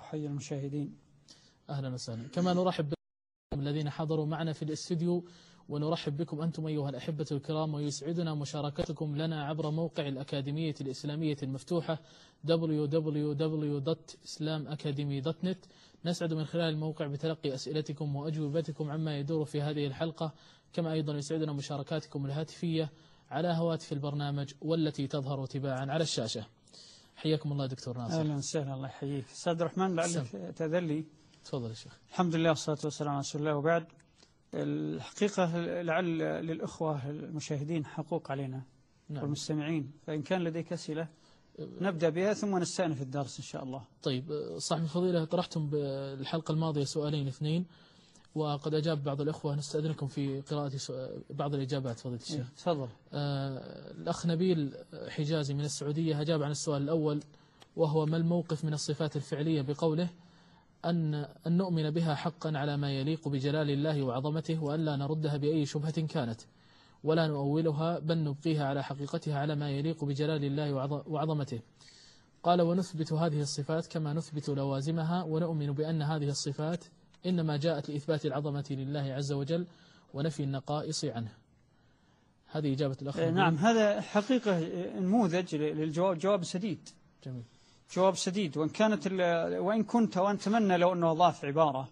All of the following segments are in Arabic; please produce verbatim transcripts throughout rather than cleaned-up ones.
وأحيي المشاهدين. أهلا وسهلا. كما نرحب بكم الذين حضروا معنا في الاستوديو، ونرحب بكم أنتم أيها الأحبة الكرام، ويسعدنا مشاركتكم لنا عبر موقع الأكاديمية الإسلامية المفتوحة دبليو دبليو دبليو دوت إسلام أكاديمي دوت نت. نسعد من خلال الموقع بتلقي أسئلتكم وأجوبتكم عما يدور في هذه الحلقة، كما أيضا يسعدنا مشاركاتكم الهاتفية على هواتف البرنامج والتي تظهر تباعا على الشاشة. حياكم الله دكتور ناصر. أهلا وسهلا، الله يحييك. أستاذ الرحمن، لعلك تذلي. تفضل يا شيخ. الحمد لله والصلاة والسلام على رسول الله، وبعد. الحقيقة لعل للأخوة المشاهدين حقوق علينا. نعم. والمستمعين، فإن كان لديك أسئلة نبدأ بها ثم نستأنف الدرس إن شاء الله. طيب صاحب الفضيلة، طرحتم بالحلقة الماضية سؤالين اثنين وقد أجاب بعض الأخوة، نستأذنكم في قراءة بعض الإجابات فضيلة الشيخ. تفضل. آه الأخ نبيل حجازي من السعودية أجاب عن السؤال الأول، وهو ما الموقف من الصفات الفعلية بقوله أن أن نؤمن بها حقا على ما يليق بجلال الله وعظمته، وأن لا نردها بأي شبهة كانت، ولا نؤولها بل نبقيها على حقيقتها على ما يليق بجلال الله وعظمته. قال: ونثبت هذه الصفات كما نثبت لوازمها، ونؤمن بأن هذه الصفات إنما جاءت لإثبات العظمة لله عز وجل ونفي النقائص عنه. هذه إجابة الأخ. نعم، هذا حقيقة نموذج للجواب، جواب سديد. جميل. جواب سديد، وإن كانت وإن كنت وأتمنى لو أنه أضاف عبارة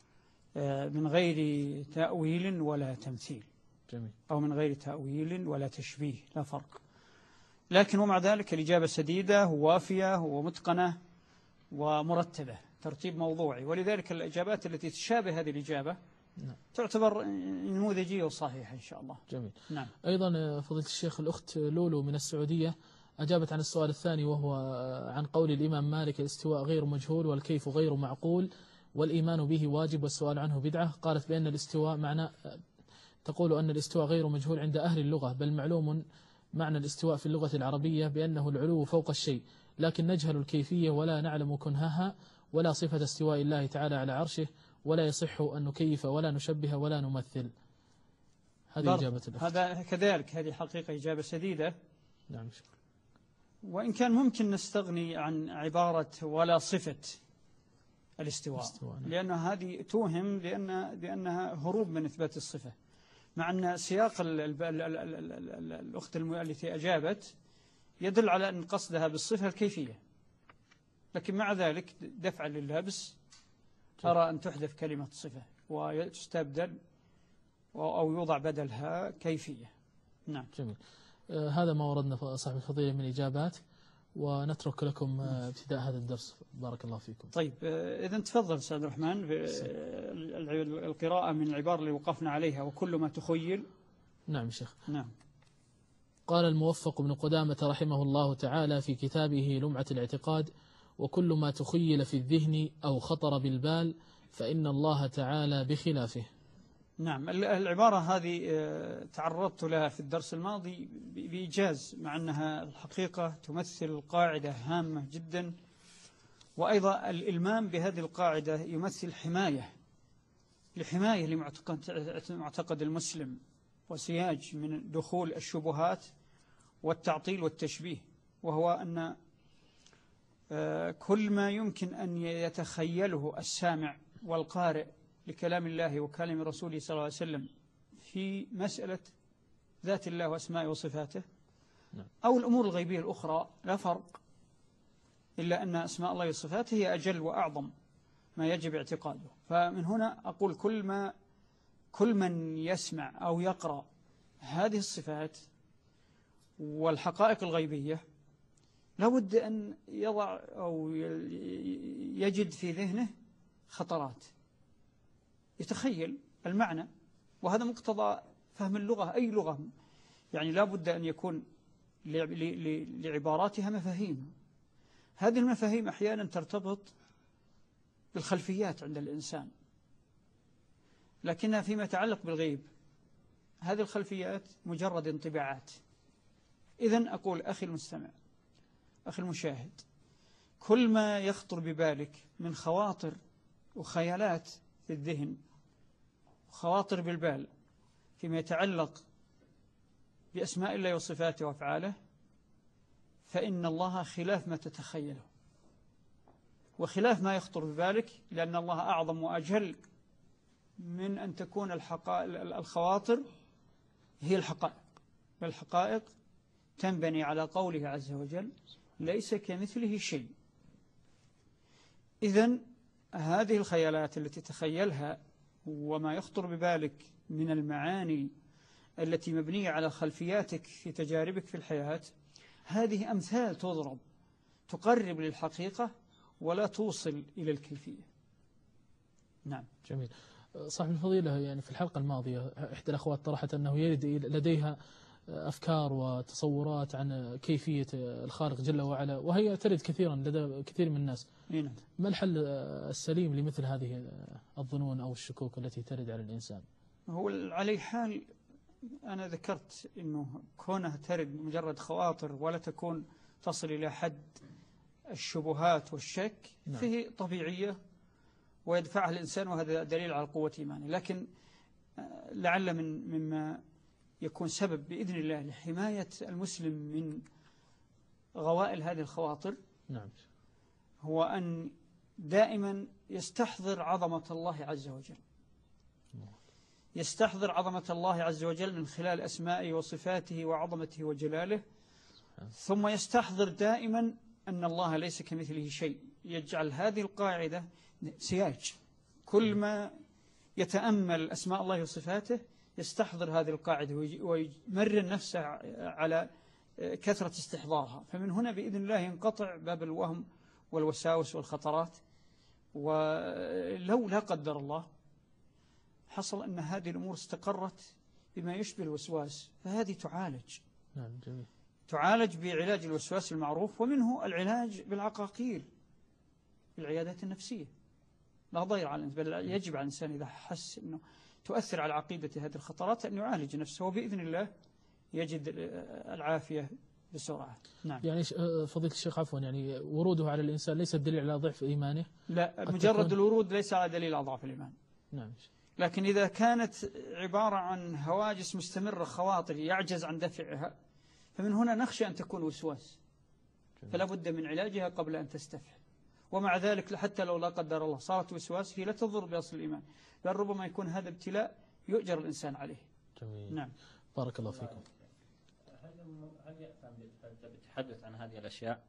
من غير تأويل ولا تمثيل. جميل. أو من غير تأويل ولا تشبيه، لا فرق. لكن ومع ذلك الإجابة سديدة ووافية ومتقنة ومرتبة، ترتيب موضوعي، ولذلك الإجابات التي تشابه هذه الإجابة نعم. تعتبر نموذجية وصحيحة إن شاء الله. جميل. نعم. أيضا فضيلة الشيخ الأخت لولو من السعودية أجابت عن السؤال الثاني، وهو عن قول الإمام مالك: الاستواء غير مجهول والكيف غير معقول والإيمان به واجب والسؤال عنه بدعة. قالت بأن الاستواء معنى تقول أن الاستواء غير مجهول عند أهل اللغة، بل معلوم معنى الاستواء في اللغة العربية بأنه العلو فوق الشيء، لكن نجهل الكيفية ولا نعلم كنهها ولا صفة استواء الله تعالى على عرشه، ولا يصح أن نكيف ولا نشبه ولا نمثل. هذه إجابة الأخت. هذا كذلك، هذه حقيقة إجابة سديدة. نعم شكرا. وإن كان ممكن نستغني عن عبارة ولا صفة الاستواء، نعم. لأن هذه توهم لأن لأنها هروب من إثبات الصفة، مع أن سياق ال ال ال ال ال ال الأخت التي أجابت يدل على أن قصدها بالصفة الكيفية، لكن مع ذلك دفعا لللبس أرى أن تحذف كلمة صفة وتستبدل أو يوضع بدلها كيفية. نعم. جميل. آه هذا ما وردنا صاحب الفضيلة من إجابات، ونترك لكم آه ابتداء هذا الدرس. بارك الله فيكم. طيب آه إذن تفضل أستاذ الرحمن القراءة من العبارة اللي وقفنا عليها: وكل ما تخيل. نعم شيخ. نعم. قال الموفق ابن قدامة رحمه الله تعالى في كتابه لمعة الاعتقاد: وكل ما تخيل في الذهن أو خطر بالبال فإن الله تعالى بخلافه. نعم، العبارة هذه تعرضت لها في الدرس الماضي بإيجاز، مع أنها الحقيقة تمثل قاعدة هامة جدا، وأيضا الإلمام بهذه القاعدة يمثل حماية لحماية لمعتقد المسلم وسياج من دخول الشبهات والتعطيل والتشبيه، وهو أن كل ما يمكن أن يتخيله السامع والقارئ لكلام الله وكلام رسوله صلى الله عليه وسلم في مسألة ذات الله وأسمائه وصفاته أو الأمور الغيبية الأخرى لا فرق، إلا أن أسماء الله وصفاته هي أجل وأعظم ما يجب اعتقاده. فمن هنا أقول كل ما كل من يسمع أو يقرأ هذه الصفات والحقائق الغيبية لابد أن يضع أو يجد في ذهنه خطرات، يتخيل المعنى، وهذا مقتضى فهم اللغة. أي لغة يعني لابد أن يكون لعباراتها مفاهيم. هذه المفاهيم أحيانا ترتبط بالخلفيات عند الإنسان، لكنها فيما يتعلق بالغيب هذه الخلفيات مجرد انطباعات. إذن أقول أخي المستمع، أخي المشاهد، كل ما يخطر ببالك من خواطر وخيالات في الذهن وخواطر بالبال فيما يتعلق بأسماء الله وصفاته وأفعاله، فإن الله خلاف ما تتخيله. وخلاف ما يخطر ببالك، لأن الله أعظم وأجل من أن تكون الخواطر هي الحقائق، والحقائق تنبني على قوله عز وجل ليس كمثله شيء. إذن هذه الخيالات التي تخيلها وما يخطر ببالك من المعاني التي مبنية على خلفياتك في تجاربك في الحياة، هذه أمثال تضرب تقرب للحقيقة ولا توصل إلى الكيفية. نعم. جميل. صاحب الفضيلة، يعني في الحلقة الماضية إحدى الأخوات طرحت أنه يرد لديها أفكار وتصورات عن كيفية الخالق جل وعلا، وهي ترد كثيرا لدى كثير من الناس. نعم. ما الحل السليم لمثل هذه الظنون أو الشكوك التي ترد على الإنسان؟ هو على حال أنا ذكرت أنه كونها ترد مجرد خواطر ولا تكون تصل إلى حد الشبهات والشك، نعم. فهي طبيعية ويدفعها الإنسان، وهذا دليل على قوة إيمانه. لكن لعل من مما يكون سبب بإذن الله لحماية المسلم من غوائل هذه الخواطر، نعم. هو أن دائما يستحضر عظمة الله عز وجل، يستحضر عظمة الله عز وجل من خلال أسمائه وصفاته وعظمته وجلاله، ثم يستحضر دائما أن الله ليس كمثله شيء. يجعل هذه القاعدة سياج، كل ما يتأمل أسماء الله وصفاته يستحضر هذه القاعدة ويمرن نفسه على كثرة استحضارها. فمن هنا بإذن الله ينقطع باب الوهم والوساوس والخطرات. ولو لا قدر الله حصل أن هذه الأمور استقرت بما يشبه الوسواس، فهذه تعالج. نعم. جميل. تعالج بعلاج الوسواس المعروف، ومنه العلاج بالعقاقير في العيادات النفسية. لا ضير على الإنسان، بل يجب على الإنسان إذا حس أنه تؤثر على عقيدة هذه الخطرات أن يعالج نفسه، وبإذن الله يجد العافية بسرعة. نعم. يعني فضيلة الشيخ عفوا، يعني وروده على الإنسان ليس دليل على ضعف إيمانه؟ لا، مجرد الورود ليس على دليل على ضعف الإيمان. نعم. لكن إذا كانت عبارة عن هواجس مستمرة، خواطر يعجز عن دفعها، فمن هنا نخشى أن تكون وسواس، فلا بد من علاجها قبل أن تستفحل. ومع ذلك حتى لو لا قدر الله صارت وسواس، هي لا تضر بأصل الإيمان، بل ربما يكون هذا ابتلاء يؤجر الإنسان عليه. جميل. نعم. بارك الله فيكم. هل يأثم بالتحدث عن هذه الأشياء؟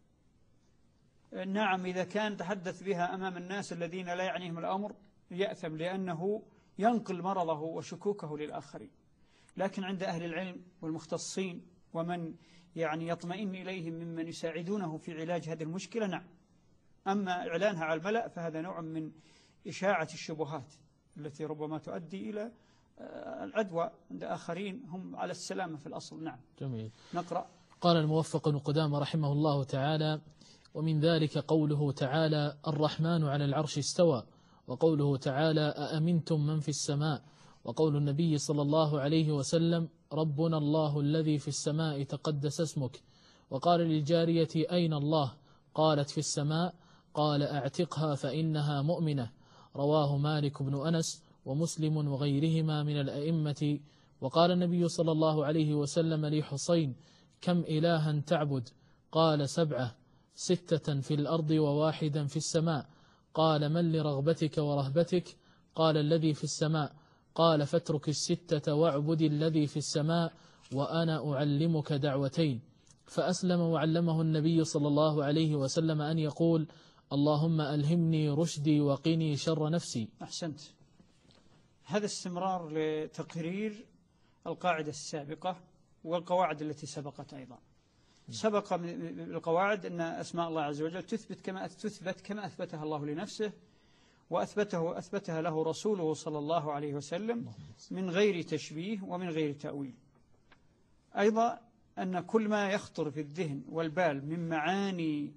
نعم، إذا كان تحدث بها أمام الناس الذين لا يعنيهم الأمر يأثم، لأنه ينقل مرضه وشكوكه للآخرين. لكن عند أهل العلم والمختصين ومن يعني يطمئن إليهم ممن يساعدونه في علاج هذه المشكلة، نعم. أما إعلانها على الملأ فهذا نوع من إشاعة الشبهات التي ربما تؤدي إلى العدوى عند آخرين هم على السلامة في الأصل. نعم. جميل. نقرأ. قال الموفق بن قدامة رحمه الله تعالى: ومن ذلك قوله تعالى: الرحمن على العرش استوى، وقوله تعالى: أأمنتم من في السماء، وقول النبي صلى الله عليه وسلم: ربنا الله الذي في السماء تقدس اسمك. وقال للجارية: أين الله؟ قالت: في السماء. قال: أعتقها فإنها مؤمنة. رواه مالك بن أنس ومسلم وغيرهما من الأئمة. وقال النبي صلى الله عليه وسلم لحسين: كم إلها تعبد؟ قال: سبعة، ستة في الأرض وواحدا في السماء. قال: من لرغبتك ورهبتك؟ قال: الذي في السماء. قال: فاترك الستة واعبد الذي في السماء، وأنا أعلمك دعوتين. فأسلم وعلمه النبي صلى الله عليه وسلم أن يقول: اللهم ألهمني رشدي وقني شر نفسي. أحسنت. هذا استمرار لتقرير القاعدة السابقة والقواعد التي سبقت أيضا. سبق من القواعد أن أسماء الله عز وجل تثبت كما تثبت كما أثبتها الله لنفسه، وأثبته أثبتها له رسوله صلى الله عليه وسلم من غير تشبيه ومن غير تأويل. أيضا أن كل ما يخطر في الذهن والبال من معاني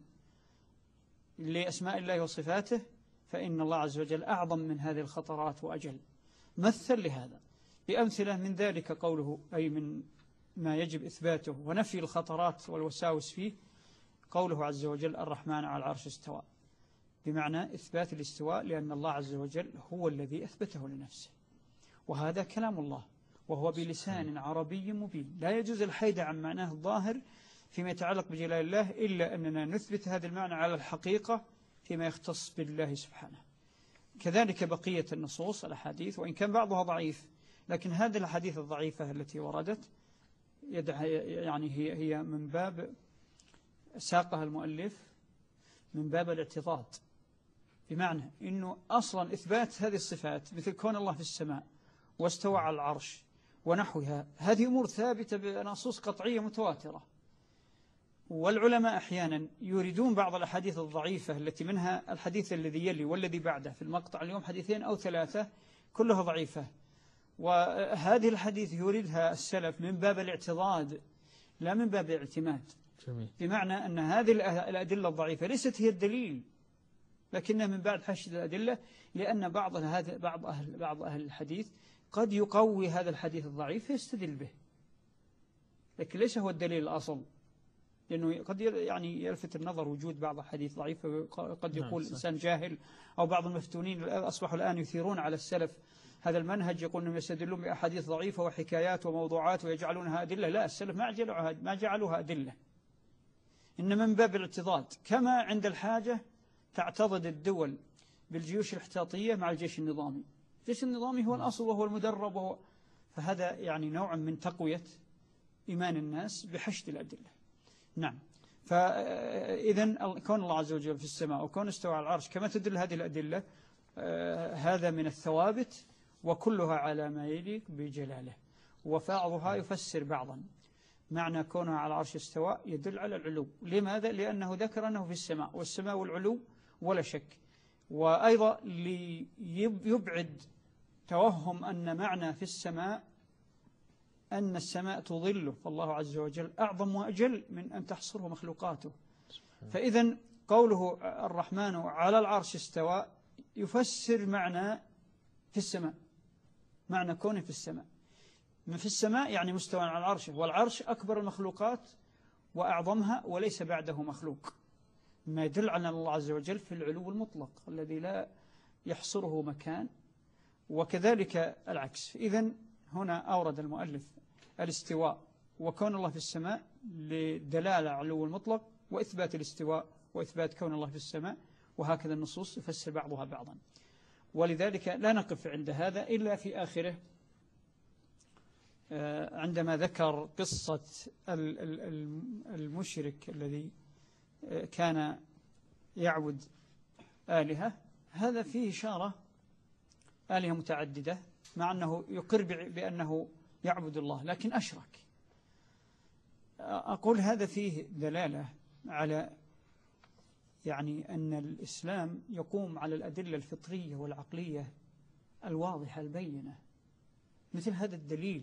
لأسماء الله وصفاته فإن الله عز وجل أعظم من هذه الخطرات وأجل. مثل لهذا بأمثلة من ذلك قوله، أي من ما يجب إثباته ونفي الخطرات والوساوس فيه، قوله عز وجل: الرحمن على العرش استوى، بمعنى إثبات الاستواء، لأن الله عز وجل هو الذي أثبته لنفسه، وهذا كلام الله وهو بلسان عربي مبين. لا يجوز الحيد عن معناه الظاهر فيما يتعلق بجلال الله إلا أننا نثبت هذا المعنى على الحقيقة فيما يختص بالله سبحانه. كذلك بقية النصوص الأحاديث، وإن كان بعضها ضعيف، لكن هذه الأحاديث الضعيفة التي وردت يعني هي هي من باب ساقها المؤلف من باب الاعتضاد، بمعنى أنه أصلا إثبات هذه الصفات مثل كون الله في السماء واستوى على العرش ونحوها، هذه أمور ثابتة بنصوص قطعية متواترة. والعلماء أحيانا يريدون بعض الأحاديث الضعيفة التي منها الحديث الذي يلي والذي بعده في المقطع اليوم حديثين أو ثلاثة كلها ضعيفة، وهذه الحديث يريدها السلف من باب الاعتضاد لا من باب الاعتماد. جميل. بمعنى أن هذه الأدلة الضعيفة ليست هي الدليل، لكنها من بعد حشد الأدلة، لأن بعض هذا بعض أهل بعض أهل الحديث قد يقوي هذا الحديث الضعيف فيستدل به، لكن ليس هو الدليل الأصل، لأنه قد يعني يلفت النظر وجود بعض الحديث ضعيف، قد يقول إنسان جاهل أو بعض المفتونين أصبحوا الآن يثيرون على السلف هذا المنهج، يقول أنهم يستدلون بأحاديث ضعيفة وحكايات وموضوعات ويجعلونها أدلة. لا، السلف ما جعلوها ما جعلوها أدلة، إنما من باب الاعتضاد، كما عند الحاجة تعتضد الدول بالجيوش الاحتياطية مع الجيش النظامي. الجيش النظامي هو الأصل وهو المدرب وهو، فهذا يعني نوع من تقوية إيمان الناس بحشد الأدلة. نعم. فإذا كون الله عز وجل في السماء وكون استوى على العرش كما تدل هذه الأدلة، هذا من الثوابت وكلها على ما يليق بجلاله، وبعضها يفسر بعضا. معنى كونها على العرش استوى يدل على العلو. لماذا؟ لأنه ذكر أنه في السماء، والسماء والعلو ولا شك. وأيضا ليبعد توهم أن معنى في السماء أن السماء تظله، فالله عز وجل أعظم وأجل من أن تحصره مخلوقاته. فإذا قوله الرحمن على العرش استوى يفسر معنى في السماء، معنى كونه في السماء. من في السماء يعني مستوى على العرش، والعرش أكبر المخلوقات وأعظمها وليس بعده مخلوق، ما يدل على الله عز وجل في العلو المطلق الذي لا يحصره مكان، وكذلك العكس. إذن هنا أورد المؤلف الاستواء وكون الله في السماء لدلالة على العلو المطلق وإثبات الاستواء وإثبات كون الله في السماء، وهكذا النصوص يفسر بعضها بعضا. ولذلك لا نقف عند هذا إلا في آخره عندما ذكر قصة المشرك الذي كان يعبد آلهة. هذا فيه إشارة آلهة متعددة، مع أنه يقر بأنه يعبد الله لكن أشرك. أقول هذا فيه دلالة على يعني أن الإسلام يقوم على الأدلة الفطرية والعقلية الواضحة البينة. مثل هذا الدليل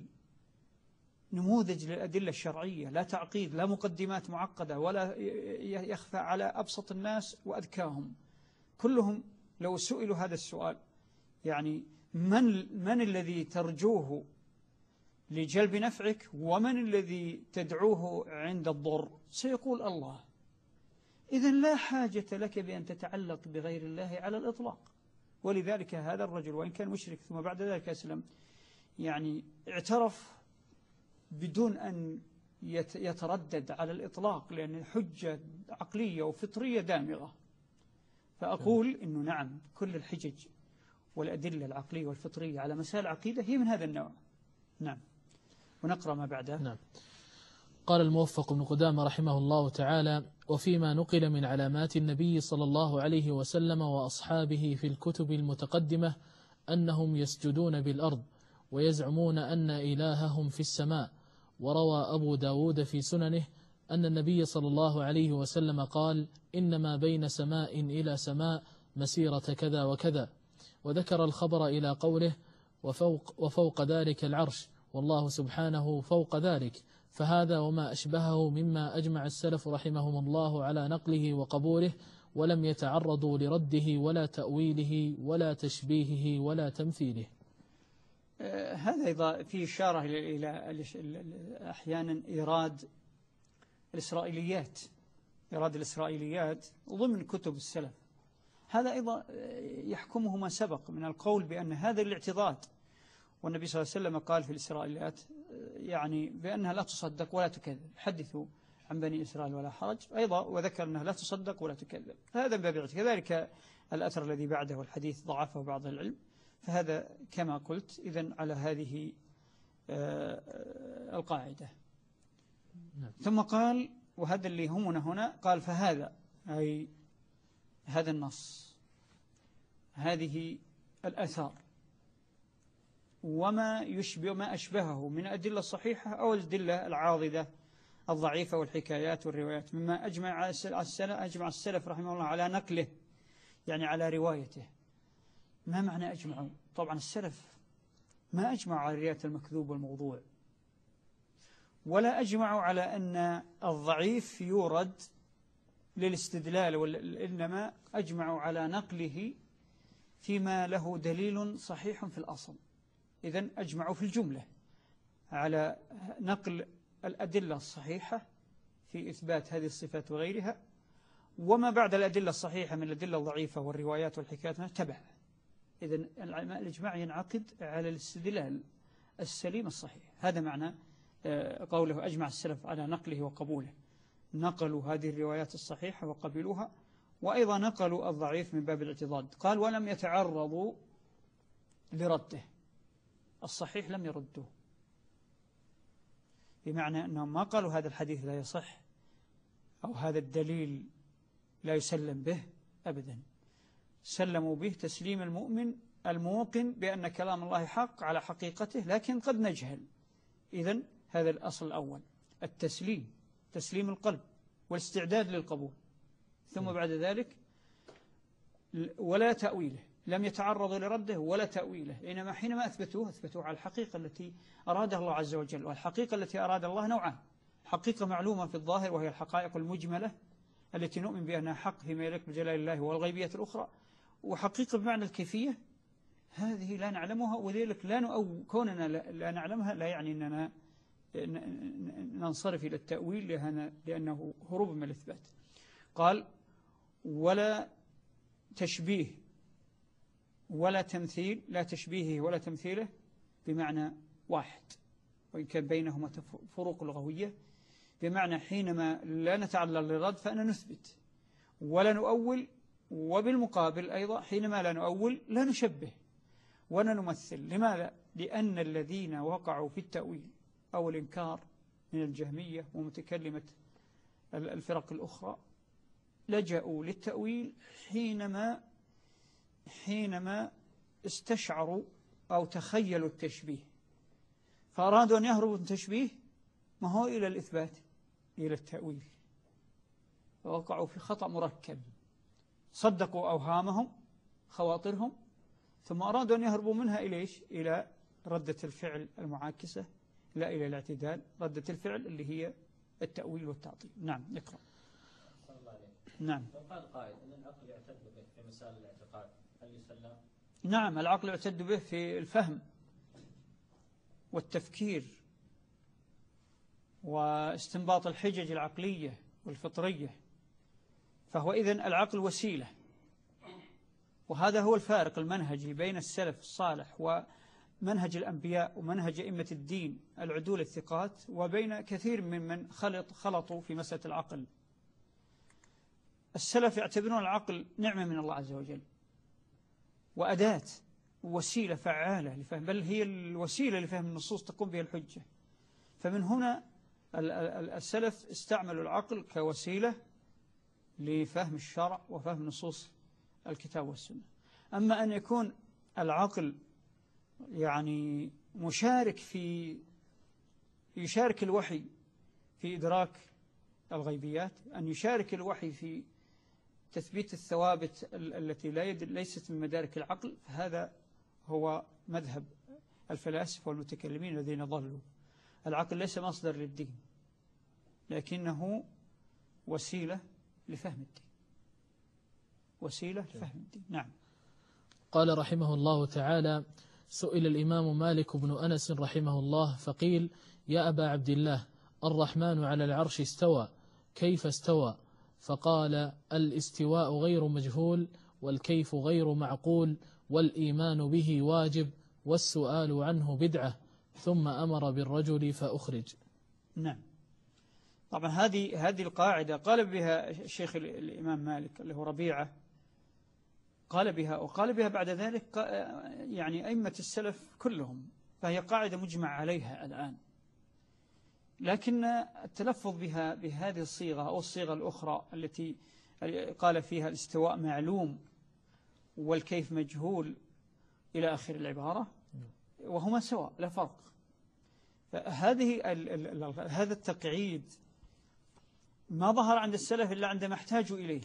نموذج للأدلة الشرعية، لا تعقيد، لا مقدمات معقدة، ولا يخفى على أبسط الناس وأذكاهم. كلهم لو سئلوا هذا السؤال يعني من, من الذي ترجوه لجلب نفعك ومن الذي تدعوه عند الضر، سيقول الله. إذن لا حاجة لك بأن تتعلق بغير الله على الإطلاق. ولذلك هذا الرجل وإن كان مشرك ثم بعد ذلك أسلم، يعني اعترف بدون أن يتردد على الإطلاق، لأن الحجة عقلية وفطرية دامغة. فأقول إنه نعم، كل الحجج والأدلة العقلية والفطرية على مسائل العقيدة هي من هذا النوع. نعم. ونقرأ ما بعده. نعم. قال الموفق بن قدامة رحمه الله تعالى: وفيما نقل من علامات النبي صلى الله عليه وسلم وأصحابه في الكتب المتقدمة أنهم يسجدون بالأرض ويزعمون أن إلههم في السماء. وروى أبو داود في سننه أن النبي صلى الله عليه وسلم قال: إنما بين سماء إلى سماء مسيرة كذا وكذا. وذكر الخبر إلى قوله: وفوق, وفوق ذلك العرش، والله سبحانه فوق ذلك. فهذا وما أشبهه مما أجمع السلف رحمهم الله على نقله وقبوله، ولم يتعرضوا لرده ولا تأويله ولا تشبيهه ولا تمثيله. هذا أيضا في إشارة إلى أحيانا إيراد الإسرائيليات إيراد الإسرائيليات ضمن كتب السلف. هذا أيضا يحكمه ما سبق من القول بأن هذا الاعتضاد، والنبي صلى الله عليه وسلم قال في الإسرائيليات يعني بأنها لا تصدق ولا تكذب. حدثوا عن بني إسرائيل ولا حرج، أيضا وذكر أنها لا تصدق ولا تكذب، هذا من باب الاعتقاد. كذلك الأثر الذي بعده والحديث ضعفه بعض العلم، فهذا كما قلت إذن على هذه القاعدة. ثم قال، وهذا اللي همنا هنا، قال فهذا أي هذا النص، هذه الأثار وما يشبه ما أشبهه من أدلة الصحيحة أو الأدلة العاضدة الضعيفة والحكايات والروايات، مما أجمع السلف, أجمع السلف رحمه الله على نقله، يعني على روايته. ما معنى أجمعوا؟ طبعا السلف ما أجمعوا على رواية المكذوب والموضوع، ولا أجمعوا على أن الضعيف يورد للاستدلال، إنما أجمعوا على نقله فيما له دليل صحيح في الأصل. إذن أجمعوا في الجملة على نقل الأدلة الصحيحة في إثبات هذه الصفات وغيرها، وما بعد الأدلة الصحيحة من الأدلة الضعيفة والروايات والحكايات تبع. إذن الإجماع ينعقد على الاستدلال السليم الصحيح. هذا معنى قوله أجمع السلف على نقله وقبوله، نقلوا هذه الروايات الصحيحة وقبلوها، وأيضا نقلوا الضعيف من باب الاعتضاد. قال ولم يتعرضوا لرده، الصحيح لم يردوه، بمعنى أنهم ما قالوا هذا الحديث لا يصح أو هذا الدليل لا يسلم به أبدا، سلموا به تسليم المؤمن الموقن بأن كلام الله حق على حقيقته، لكن قد نجهل. إذن هذا الأصل الأول، التسليم، تسليم القلب والاستعداد للقبول. ثم بعد ذلك ولا تأويله، لم يتعرضوا لرده ولا تأويله، إنما حينما أثبتوه أثبتوه على الحقيقة التي أرادها الله عز وجل. والحقيقة التي أراد الله نوعان، حقيقة معلومة في الظاهر وهي الحقائق المجملة التي نؤمن بأنها حق فيما يليق بجلال الله والغيبية الأخرى، وحقيقة بمعنى الكيفية هذه لا نعلمها، وذلك لا نؤو كوننا لا نعلمها لا يعني أننا ننصرف إلى التأويل لأنه هروب من الإثبات. قال ولا تشبيه ولا تمثيل، لا تشبيهه ولا تمثيله بمعنى واحد، وإن كان بينهما فروق لغوية، بمعنى حينما لا نتعلل للرد فأنا نثبت ولا نؤول، وبالمقابل أيضا حينما لا نؤول لا نشبه ولا نمثل. لماذا؟ لأن الذين وقعوا في التأويل أو الإنكار من الجهمية ومتكلمة الفرق الأخرى لجأوا للتأويل حينما حينما استشعروا أو تخيلوا التشبيه، فأرادوا أن يهربوا من التشبيه ما هو إلى الإثبات، إلى التأويل، فوقعوا في خطأ مركب، صدقوا أوهامهم خواطرهم، ثم أرادوا أن يهربوا منها إليش؟ إلى ردة الفعل المعاكسة، لا إلى الاعتدال، ردة الفعل اللي هي التأويل والتعطيل. نعم نقرأ. نعم. وقال قائل أن العقل يعتد به في مسائل الاعتقاد، هل يسلم؟ نعم، العقل يعتد به في الفهم والتفكير واستنباط الحجج العقلية والفطرية، فهو إذن العقل وسيلة، وهذا هو الفارق المنهجي بين السلف الصالح ومنهج الأنبياء ومنهج أئمة الدين العدول الثقات، وبين كثير ممن خلط خلطوا في مسألة العقل. السلف يعتبرون العقل نعمة من الله عز وجل وأداة ووسيلة فعالة لفهم، بل هي الوسيلة لفهم النصوص تقوم بها الحجة. فمن هنا السلف استعملوا العقل كوسيلة لفهم الشرع وفهم نصوص الكتاب والسنة. أما أن يكون العقل يعني مشارك في يشارك الوحي في إدراك الغيبيات، أن يشارك الوحي في تثبيت الثوابت التي لا يد ليست من مدارك العقل، فهذا هو مذهب الفلاسفة والمتكلمين الذين ضلوا. العقل ليس مصدر للدين، لكنه وسيلة لفهم الدين، وسيلة لفهم الدين. نعم. قال رحمه الله تعالى: سئل الإمام مالك بن أنس رحمه الله فقيل: يا أبا عبد الله، الرحمن على العرش استوى، كيف استوى؟ فقال: الاستواء غير مجهول، والكيف غير معقول، والإيمان به واجب، والسؤال عنه بدعة، ثم أمر بالرجل فأخرج. نعم. طبعا هذه هذه القاعدة قال بها الشيخ الإمام مالك اللي هو ربيعة، قال بها وقال بها بعد ذلك يعني أئمة السلف كلهم، فهي قاعدة مجمع عليها الآن. لكن التلفظ بها بهذه الصيغة أو الصيغة الأخرى التي قال فيها الاستواء معلوم والكيف مجهول إلى آخر العبارة، وهما سواء لا فرق. فهذه هذا التقعيد ما ظهر عند السلف إلا عندما احتاجوا إليه،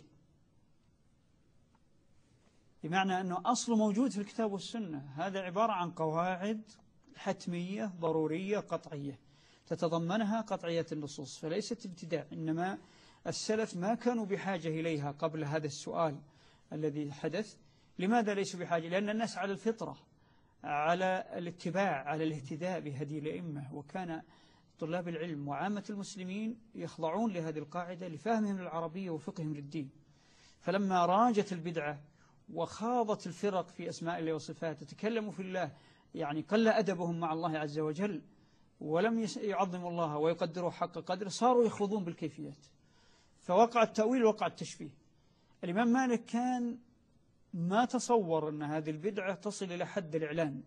بمعنى أنه أصله موجود في الكتاب والسنة. هذا عبارة عن قواعد حتمية ضرورية قطعية تتضمنها قطعية النصوص، فليست ابتداع. إنما السلف ما كانوا بحاجة إليها قبل هذا السؤال الذي حدث. لماذا ليسوا بحاجة؟ لأن الناس على الفطرة، على الاتباع، على الاهتداء بهدي الأئمة، وكان طلاب العلم وعامة المسلمين يخضعون لهذه القاعدة لفهمهم للعربية وفقههم للدين. فلما راجت البدعة وخاضت الفرق في أسماء الله وصفاته، تكلموا في الله، يعني قل أدبهم مع الله عز وجل ولم يعظموا الله ويقدروا حق قدره، صاروا يخوضون بالكيفيات، فوقع التأويل وقع التشبيه. الإمام مالك كان ما تصور أن هذه البدعة تصل إلى حد الإعلان،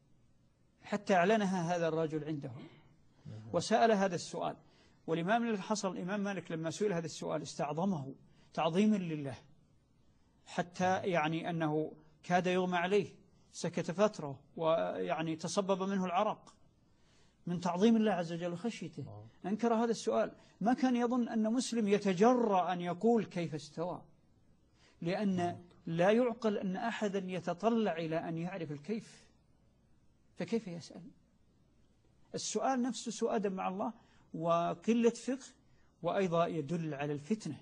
حتى أعلنها هذا الرجل عنده وسأل هذا السؤال. والإمام اللي حصل الإمام مالك لما سئل هذا السؤال استعظمه تعظيما لله، حتى يعني أنه كاد يغمى عليه، سكت فترة ويعني تصبب منه العرق من تعظيم الله عز وجل وخشيته. أنكر هذا السؤال. ما كان يظن أن مسلم يتجرأ أن يقول كيف استوى، لأن لا يعقل أن أحدا يتطلع إلى أن يعرف الكيف، فكيف يسأل؟ السؤال نفسه سوء أدب مع الله وقلة فقه، وأيضا يدل على الفتنة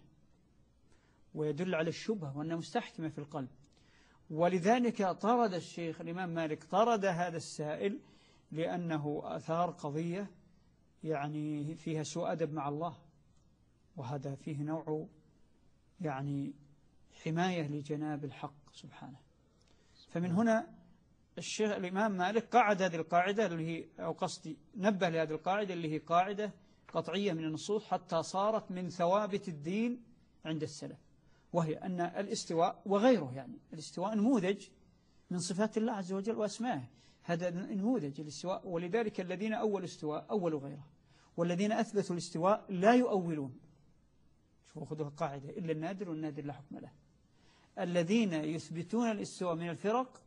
ويدل على الشبهة وأنها مستحكمة في القلب. ولذلك طرد الشيخ الإمام مالك طرد هذا السائل، لأنه أثار قضية يعني فيها سوء أدب مع الله، وهذا فيه نوع يعني حماية لجناب الحق سبحانه. فمن هنا الشيخ الإمام مالك قعد هذه القاعدة اللي هي، أو قصدي نبه لهذه القاعدة اللي هي قاعدة قطعية من النصوص، حتى صارت من ثوابت الدين عند السلف، وهي أن الاستواء وغيره، يعني الاستواء نموذج من صفات الله عز وجل وأسمائه، هذا نموذج الاستواء. ولذلك الذين أولوا استواء أولوا غيره، والذين أثبتوا الاستواء لا يؤولون. شوفوا خذوا القاعدة، إلا النادر والنادر لا حكم له. الذين يثبتون الاستواء من الفرق،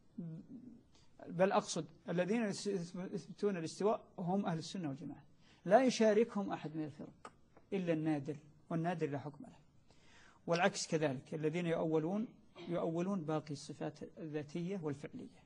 بل أقصد الذين يثبتون الاستواء هم أهل السنة والجماعة، لا يشاركهم أحد من الفرق إلا النادر، والنادر لا حكم له. والعكس كذلك، الذين يؤولون يؤولون باقي الصفات الذاتية والفعلية،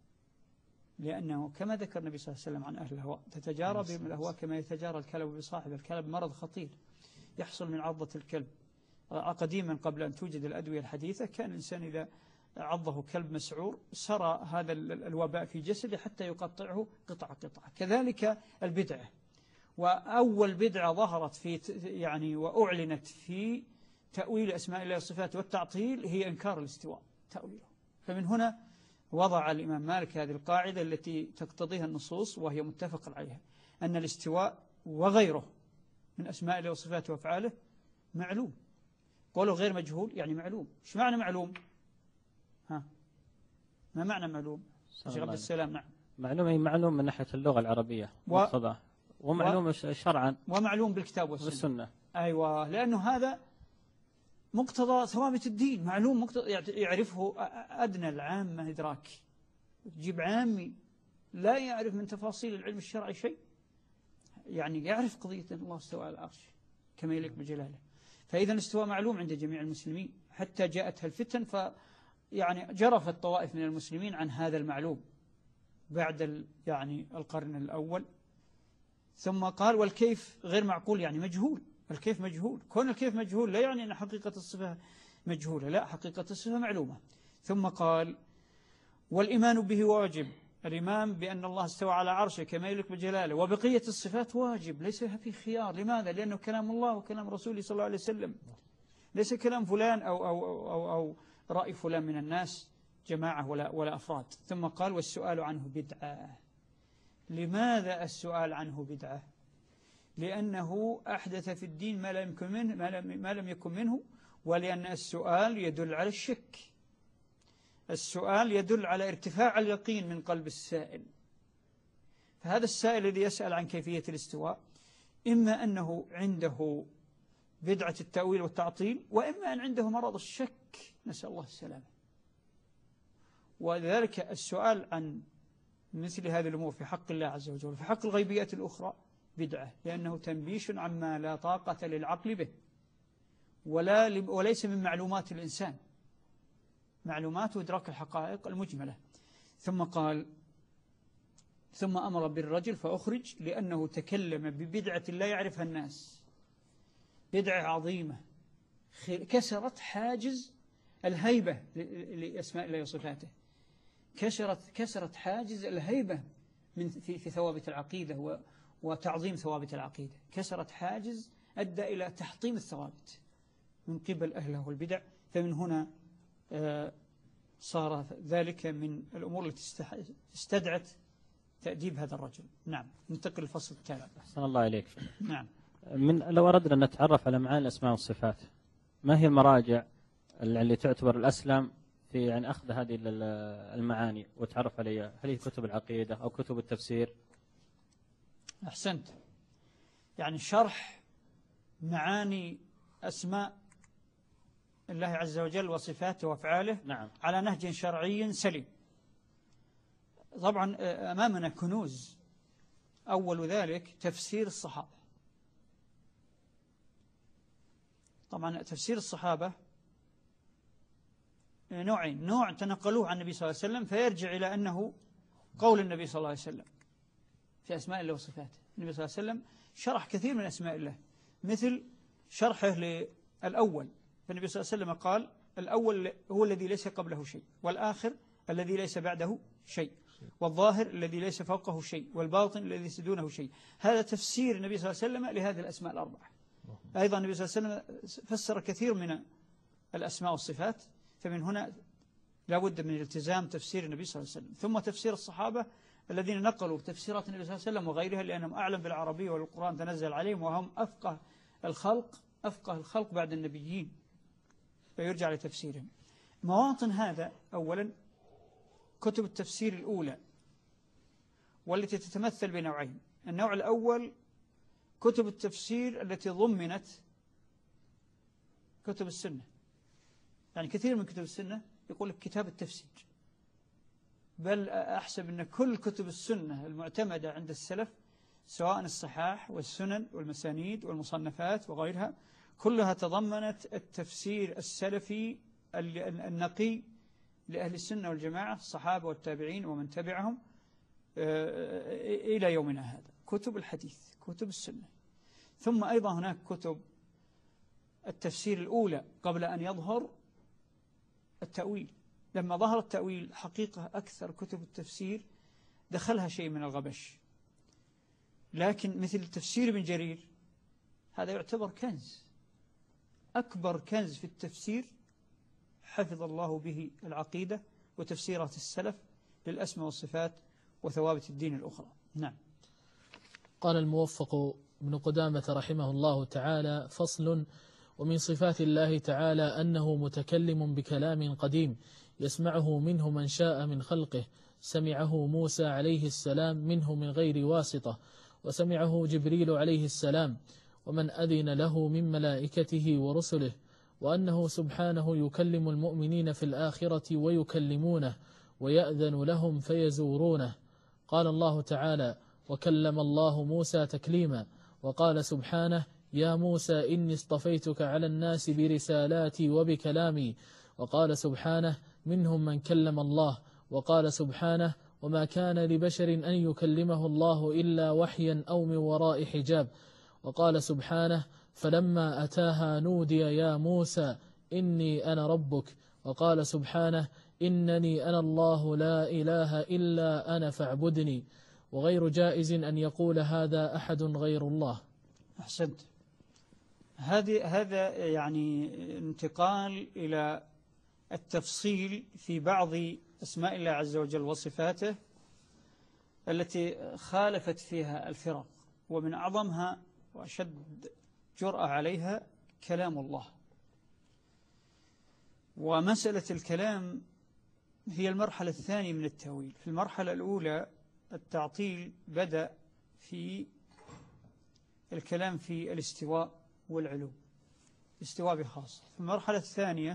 لأنه كما ذكر النبي صلى الله عليه وسلم عن أهل الهواء، تتجارى بهم الأهواء كما يتجارى الكلب بصاحب. الكلب مرض خطير يحصل من عضة الكلب. قديما قبل أن توجد الأدوية الحديثة كان الإنسان إذا عضه كلب مسعور سرى هذا الوباء في جسده حتى يقطعه قطعة قطعة. كذلك البدعة، وأول بدعة ظهرت في يعني وأعلنت في تأويل أسماء الله وصفاته والتعطيل هي إنكار الاستواء تأويله. فمن هنا وضع الإمام مالك هذه القاعدة التي تقتضيها النصوص، وهي متفق عليها، أن الاستواء وغيره من أسماء الله وصفاته وأفعاله معلوم. قوله غير مجهول يعني معلوم. إيش معنى معلوم؟ ها، ما معنى معلوم؟ شيخ عبد السلام. نعم، معلوم أي معلوم من ناحية اللغة العربية و... ومعلوم و... شرعا، ومعلوم بالكتاب والسنة. والسنة. أيوة، لأنه هذا مقتضى ثوابت الدين، معلوم مقتضى يعرفه أدنى العامة إدراك. تجيب عامي لا يعرف من تفاصيل العلم الشرعي شيء، يعني يعرف قضية أن الله استوى على العرش كما يليق بجلاله. فإذا الاستواء معلوم عند جميع المسلمين، حتى جاءتها الفتن ف يعني جرفت طوائف من المسلمين عن هذا المعلوم بعد يعني القرن الأول. ثم قال والكيف غير معقول يعني مجهول. الكيف مجهول، كون الكيف مجهول لا يعني أن حقيقة الصفة مجهولة، لا، حقيقة الصفة معلومة. ثم قال والإيمان به واجب، الإيمان بأن الله استوى على عرشه كما يليق بجلاله، وبقية الصفات واجب ليس في خيار. لماذا؟ لأنه كلام الله وكلام رسوله صلى الله عليه وسلم، ليس كلام فلان أو, أو, أو, أو, أو رأي فلان من الناس جماعة ولا, ولا أفراد. ثم قال والسؤال عنه بدعة. لماذا السؤال عنه بدعة؟ لأنه أحدث في الدين ما لم يكن منه, ما لم, ما لم يكن منه، ولأن السؤال يدل على الشك. السؤال يدل على ارتفاع اليقين من قلب السائل. فهذا السائل الذي يسأل عن كيفية الاستواء إما أنه عنده بدعة التأويل والتعطيل، وإما أن عنده مرض الشك، نسأل الله السلامة. وذلك السؤال عن مثل هذه الأمور في حق الله عز وجل في حق الغيبيات الأخرى بدعة، لأنه تنبيش عما لا طاقة للعقل به، ولا وليس من معلومات الإنسان، معلومات وإدراك الحقائق المجملة. ثم قال: ثم أمر بالرجل فأخرج، لأنه تكلم ببدعة لا يعرفها الناس، بدعة عظيمة كسرت حاجز الهيبة لأسماء الله وصفاته، كسرت كسرت حاجز الهيبة من في في ثوابت العقيدة وتعظيم ثوابت العقيدة، كسرت حاجز أدى إلى تحطيم الثوابت من قبل أهله البدع. فمن هنا صار ذلك من الأمور التي استدعت تأديب هذا الرجل. نعم، ننتقل للفصل التالي. أحسن الله إليك. نعم. من لو أردنا أن نتعرف على معاني الأسماء والصفات، ما هي المراجع اللي تعتبر الأسلم في يعني أخذ هذه المعاني وتعرف عليها؟ هل هي كتب العقيدة أو كتب التفسير؟ أحسنت. يعني شرح معاني أسماء الله عز وجل وصفاته وأفعاله نعم. على نهج شرعي سليم. طبعا أمامنا كنوز، أول ذلك تفسير الصحابة. طبعا تفسير الصحابة نوعين: نوع تنقلوه عن النبي صلى الله عليه وسلم فيرجع إلى أنه قول النبي صلى الله عليه وسلم في أسماء الله وصفاته. النبي صلى الله عليه وسلم شرح كثير من أسماء الله، مثل شرحه للأول، فالنبي صلى الله عليه وسلم قال: الأول هو الذي ليس قبله شيء، والآخر الذي ليس بعده شيء، والظاهر الذي ليس فوقه شيء، والباطن الذي ليس دونه شيء. هذا تفسير النبي صلى الله عليه وسلم لهذه الأسماء الأربعة. أيضا النبي صلى الله عليه وسلم فسر كثير من الأسماء والصفات، فمن هنا لا بد من التزام تفسير النبي صلى الله عليه وسلم. ثم تفسير الصحابة الذين نقلوا تفسيرات النبي صلى الله عليه وسلم وغيرها، لأنهم أعلم بالعربية والقرآن تنزل عليهم، وهم أفقه الخلق أفقه الخلق بعد النبيين، فيرجع لتفسيرهم. مواطن هذا أولا كتب التفسير الأولى، والتي تتمثل بنوعين: النوع الأول كتب التفسير التي ضمنت كتب السنة. يعني كثير من كتب السنة يقول لك كتاب التفسير، بل أحسب أن كل كتب السنة المعتمدة عند السلف، سواء الصحاح والسنن والمسانيد والمصنفات وغيرها، كلها تضمنت التفسير السلفي النقي لأهل السنة والجماعة، الصحابة والتابعين ومن تبعهم إلى يومنا هذا، كتب الحديث، كتب السنة. ثم أيضا هناك كتب التفسير الأولى قبل أن يظهر التأويل. لما ظهر التأويل حقيقة أكثر كتب التفسير دخلها شيء من الغبش، لكن مثل تفسير ابن جرير هذا يعتبر كنز، أكبر كنز في التفسير، حفظ الله به العقيدة وتفسيرات السلف للأسماء والصفات وثوابت الدين الأخرى. نعم. قال الموفق ابن قدامة رحمه الله تعالى: فصل: ومن صفات الله تعالى أنه متكلم بكلام قديم يسمعه منه من شاء من خلقه، سمعه موسى عليه السلام منه من غير واسطة، وسمعه جبريل عليه السلام ومن أذن له من ملائكته ورسله، وأنه سبحانه يكلم المؤمنين في الآخرة ويكلمونه ويأذن لهم فيزورونه. قال الله تعالى: وكلم الله موسى تكليما. وقال سبحانه: يا موسى إني اصطفيتك على الناس برسالاتي وبكلامي. وقال سبحانه: منهم من كلم الله. وقال سبحانه: وما كان لبشر أن يكلمه الله إلا وحيا أو من وراء حجاب. وقال سبحانه: فلما أتاها نودي يا موسى إني أنا ربك. وقال سبحانه: إنني أنا الله لا إله إلا أنا فاعبدني. وغير جائز أن يقول هذا أحد غير الله. أحسنت. هذه هذا يعني انتقال إلى التفصيل في بعض أسماء الله عز وجل وصفاته التي خالفت فيها الفرق، ومن أعظمها وأشد جرأة عليها كلام الله. ومسألة الكلام هي المرحلة الثانية من التأويل. في المرحلة الأولى التعطيل بدأ في الكلام في الاستواء والعلو، استواء بخاص. في المرحلة الثانية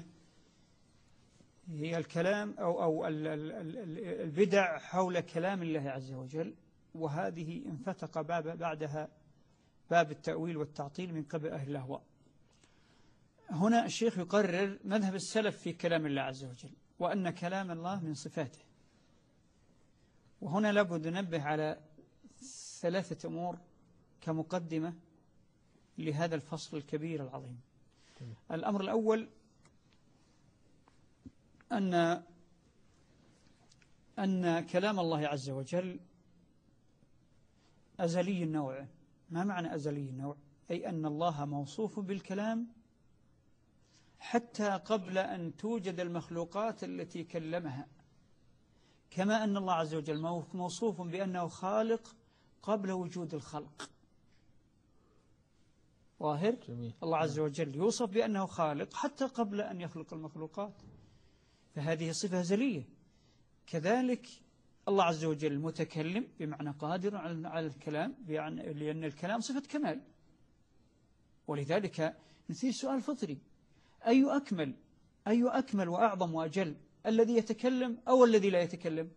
هي الكلام أو, أو البدع حول كلام الله عز وجل، وهذه انفتق باب بعدها باب التأويل والتعطيل من قبل أهل الأهواء. هنا الشيخ يقرر مذهب السلف في كلام الله عز وجل، وأن كلام الله من صفاته. وهنا لابد ننبه على ثلاثة أمور كمقدمة لهذا الفصل الكبير العظيم. الأمر الأول أن أن كلام الله عز وجل أزلي النوع. ما معنى أزلي النوع؟ أي أن الله موصوف بالكلام حتى قبل أن توجد المخلوقات التي كلمها، كما أن الله عز وجل موصوف بأنه خالق قبل وجود الخلق. ظاهر الله عز وجل يوصف بأنه خالق حتى قبل أن يخلق المخلوقات، فهذه صفة أزلية. كذلك الله عز وجل متكلم بمعنى قادر على الكلام، لأن الكلام صفة كمال. ولذلك نثير سؤال فطري: أي أكمل أي أكمل وأعظم وأجل، الذي يتكلم أو الذي لا يتكلم؟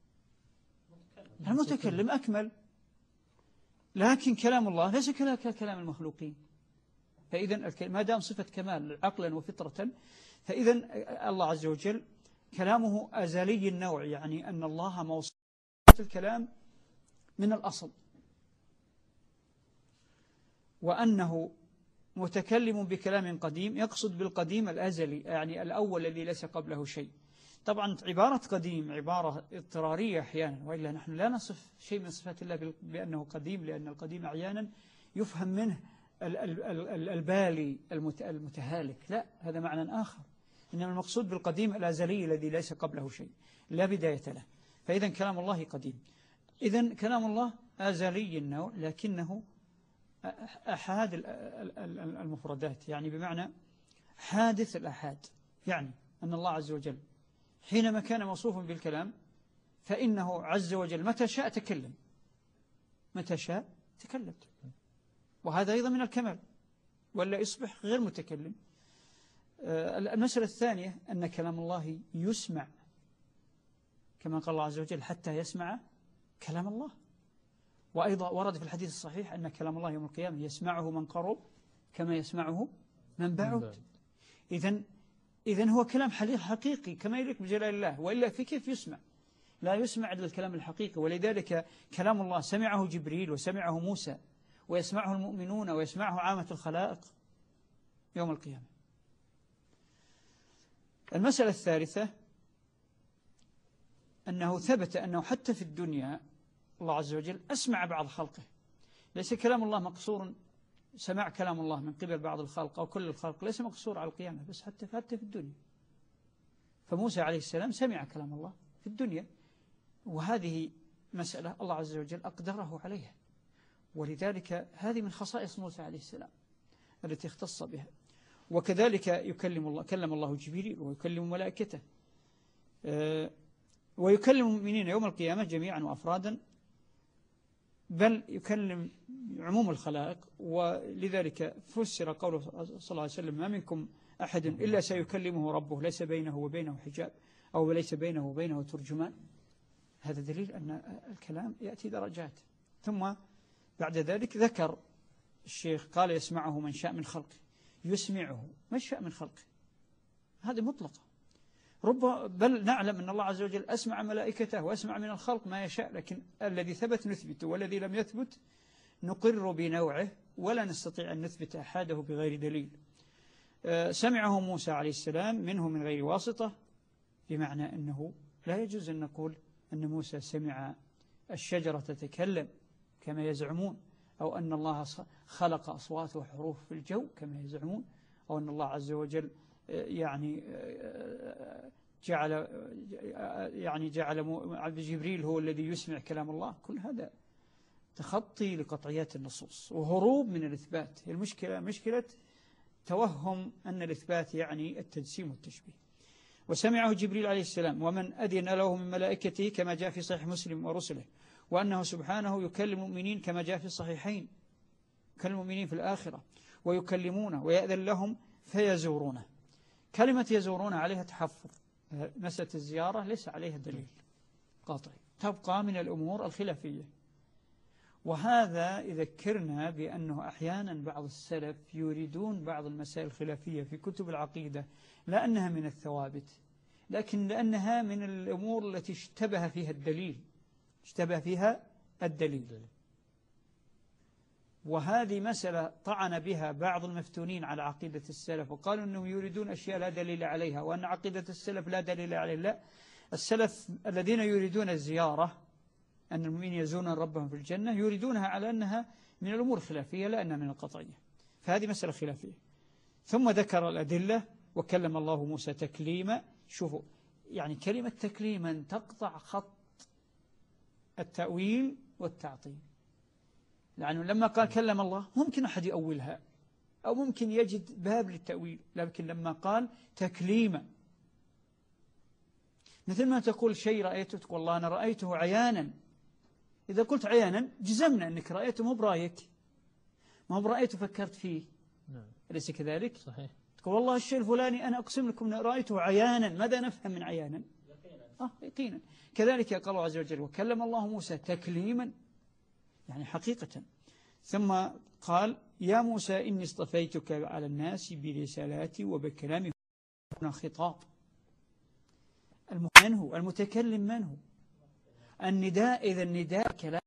المتكلم أكمل، لكن كلام الله ليس كلام المخلوقين. فإذا ما دام صفة كمال عقلا وفطرة، فإذا الله عز وجل كلامه أزلي النوع، يعني أن الله موصوف الكلام من الأصل، وأنه متكلم بكلام قديم. يقصد بالقديم الأزلي، يعني الأول الذي ليس قبله شيء. طبعا عبارة قديم عبارة اضطرارية أحيانا، وإلا نحن لا نصف شيء من صفات الله بأنه قديم، لأن القديم أحيانا يفهم منه البالي المتهالك. لا، هذا معنى آخر. إنما المقصود بالقديم الأزلي الذي ليس قبله شيء لا بداية له. فإذا كلام الله قديم. إذن كلام الله أزلي النوع، لكنه أحاد المفردات، يعني بمعنى حادث الأحاد. يعني أن الله عز وجل حينما كان موصوفا بالكلام فإنه عز وجل متى شاء تكلم، متى شاء تكلم، وهذا أيضا من الكمال، ولا يصبح غير متكلم. المسألة الثانية أن كلام الله يسمع، كما قال الله عز وجل: حتى يسمع كلام الله. وأيضا ورد في الحديث الصحيح أن كلام الله يوم القيامة يسمعه من قرب كما يسمعه من بعد. إذن إذن هو كلام حقيقي كما يليق بجلال الله، وإلا في كيف يسمع؟ لا يسمع إلا الكلام الحقيقي. ولذلك كلام الله سمعه جبريل وسمعه موسى ويسمعه المؤمنون ويسمعه عامة الخلائق يوم القيامة. المسألة الثالثة أنه ثبت أنه حتى في الدنيا الله عز وجل أسمع بعض خلقه. ليس كلام الله مقصور، سمع كلام الله من قبل بعض الخلق أو كل الخلق ليس مقصور على القيامة بس، حتى حتى في الدنيا. فموسى عليه السلام سمع كلام الله في الدنيا، وهذه مسألة الله عز وجل أقدره عليها، ولذلك هذه من خصائص موسى عليه السلام التي اختص بها. وكذلك يكلم الله كلم الله جبريل ويكلم ملائكته، ويكلم المؤمنين يوم القيامة جميعا وأفرادا، بل يكلم عموم الخلائق. ولذلك فسر قوله صلى الله عليه وسلم: ما منكم أحد إلا سيكلمه ربه ليس بينه وبينه حجاب أو ليس بينه وبينه ترجمان. هذا دليل أن الكلام يأتي درجات. ثم بعد ذلك ذكر الشيخ قال: يسمعه من شاء من خلقه. يسمعه من شاء من خلقه، هذه مطلقة. رب بل نعلم أن الله عز وجل أسمع ملائكته وأسمع من الخلق ما يشاء، لكن الذي ثبت نثبته والذي لم يثبت نقر بنوعه، ولا نستطيع أن نثبت أحده بغير دليل. سمعه موسى عليه السلام منه من غير واسطة، بمعنى أنه لا يجوز أن نقول أن موسى سمع الشجرة تتكلم كما يزعمون، أو أن الله خلق أصوات وحروف في الجو كما يزعمون، أو أن الله عز وجل يعني جعل يعني جعل جبريل هو الذي يسمع كلام الله. كل هذا تخطي لقطعيات النصوص وهروب من الإثبات. المشكلة مشكلة توهم أن الإثبات يعني التجسيم والتشبيه. وسمعه جبريل عليه السلام ومن أذن له من ملائكته كما جاء في صحيح مسلم ورسله، وأنه سبحانه يكلم المؤمنين كما جاء في الصحيحين، يكلم المؤمنين في الآخرة ويكلمونه ويأذن لهم فيزورونه. كلمة يزورون عليها تحفظ، مسألة الزيارة ليس عليها دليل قاطع، تبقى من الأمور الخلافية. وهذا يذكرنا بأنه أحيانا بعض السلف يريدون بعض المسائل الخلافية في كتب العقيدة لا أنها من الثوابت، لكن لأنها من الأمور التي اشتبه فيها الدليل اشتبه فيها الدليل. وهذه مسألة طعن بها بعض المفتونين على عقيدة السلف، وقالوا أنهم يريدون أشياء لا دليل عليها، وأن عقيدة السلف لا دليل عليها. لا، السلف الذين يريدون الزيارة أن المؤمنين يزورون ربهم في الجنة يريدونها على أنها من الأمور الخلافية لا أنها من القطعية، فهذه مسألة خلافية. ثم ذكر الأدلة وكلم الله موسى تكليما. شوفوا يعني كلمة تكليما تقطع خط التأويل والتعطيل، لأنه لما قال كلم الله ممكن أحد يؤولها أو ممكن يجد باب للتأويل، لكن لما قال تكليما مثل ما تقول شيء رأيته تقول والله أنا رأيته عيانا. إذا قلت عيانا جزمنا أنك رأيته مو برأيك، ما هو برأيته فكرت فيه. نعم. أليس كذلك؟ صحيح. تقول والله الشيء الفلاني أنا أقسم لكم أن رأيته عيانا. ماذا نفهم من عيانا؟ آه يقينا. كذلك قال الله عز وجل وكلم الله موسى تكليما، يعني حقيقة. ثم قال يا موسى إني اصطفيتك على الناس برسالاتي وبكلامي. هنا خطاب. من هو المتكلم؟ من هو النداء؟ إذا النداء كلام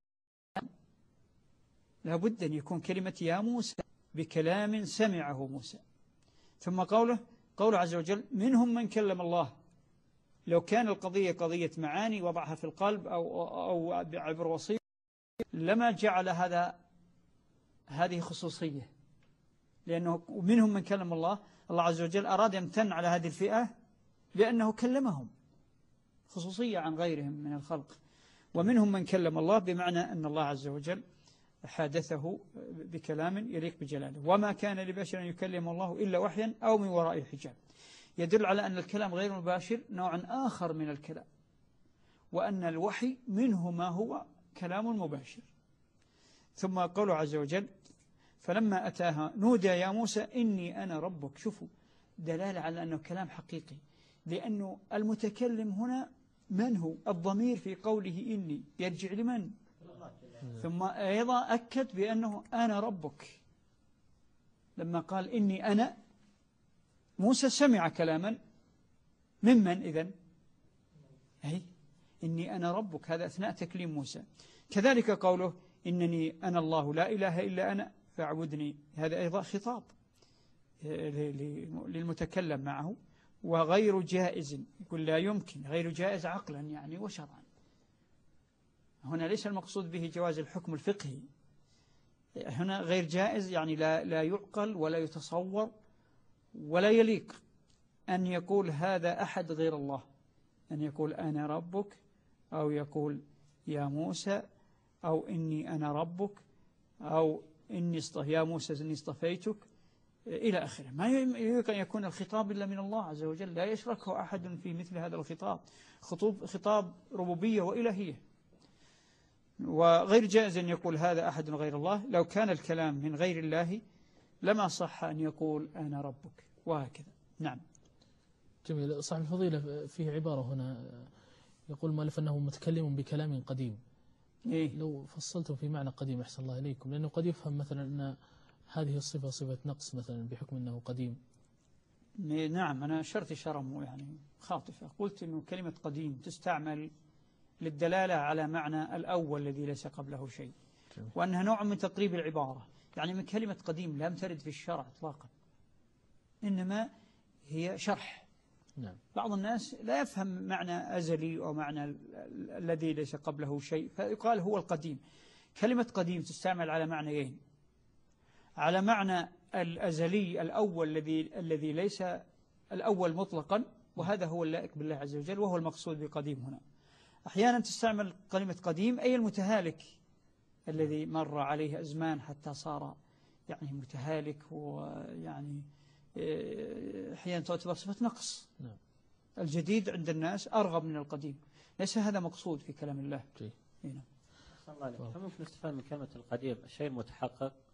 لابد أن يكون كلمة يا موسى بكلام سمعه موسى. ثم قوله قوله عز وجل منهم من كلم الله. لو كان القضية قضية معاني وضعها في القلب أو, أو عبر وصية لما جعل هذا هذه خصوصية، لأنه منهم من كلم الله. الله عز وجل أراد يمتن على هذه الفئة لأنه كلمهم، خصوصية عن غيرهم من الخلق. ومنهم من كلم الله بمعنى أن الله عز وجل حادثه بكلام يليق بجلاله. وما كان لبشر أن يكلم الله إلا وحيا أو من وراء حجاب، يدل على أن الكلام غير مباشر نوع آخر من الكلام، وأن الوحي منه ما هو كلام مباشر. ثم قوله عز وجل فلما أتاها نودي يا موسى إني أنا ربك. شوفوا دلالة على أنه كلام حقيقي، لأنه المتكلم هنا من هو؟ الضمير في قوله إني يرجع لمن؟ ثم أيضا أكد بأنه أنا ربك. لما قال إني أنا، موسى سمع كلاما ممن إذن؟ أي إني أنا ربك، هذا أثناء تكليم موسى. كذلك قوله إنني أنا الله لا إله إلا أنا فاعبدني، هذا أيضا خطاب للمتكلم معه. وغير جائز، يقول لا يمكن، غير جائز عقلا يعني وشرعا. هنا ليس المقصود به جواز الحكم الفقهي، هنا غير جائز يعني لا, لا يعقل ولا يتصور ولا يليق أن يقول هذا أحد غير الله، أن يقول أنا ربك أو يقول يا موسى أو إني أنا ربك أو إني يا موسى إني اصطفيتك إلى آخره. ما يمكن أن يكون الخطاب إلا من الله عز وجل، لا يشركه أحد في مثل هذا الخطاب، خطوب خطاب ربوبية وإلهية. وغير جائز أن يقول هذا أحد غير الله. لو كان الكلام من غير الله لما صح أن يقول أنا ربك، وهكذا. نعم. جميل. صاحب الفضيلة فيه عبارة هنا يقول مالف أنه متكلم بكلام قديم. إيه؟ لو فصلتم في معنى قديم أحسن الله إليكم، لأنه قد يفهم مثلا أن هذه الصفة صفة نقص مثلا بحكم أنه قديم. نعم، أنا أشرت إشارة يعني خاطفة، قلت أنه كلمة قديم تستعمل للدلالة على معنى الأول الذي ليس قبله شيء، وأنها نوع من تقريب العبارة. يعني من كلمة قديم لم ترد في الشرع إطلاقا، إنما هي شرح. نعم. بعض الناس لا يفهم معنى أزلي أو معنى الذي ليس قبله شيء فيقال هو القديم. كلمة قديم تستعمل على معنيين، على معنى الأزلي الأول الذي الذي ليس الأول مطلقا، وهذا هو اللائق بالله عز وجل وهو المقصود بقديم هنا. أحيانا تستعمل كلمة قديم أي المتهالك الذي مر عليه أزمان حتى صار يعني متهالك، ويعني أحيانا تعتبر صفة نقص. نعم. الجديد عند الناس أرغب من القديم، ليس هذا مقصود في كلام الله. جي. الله عليك. ممكن نستفاد من كلمة القديم الشيء المتحقق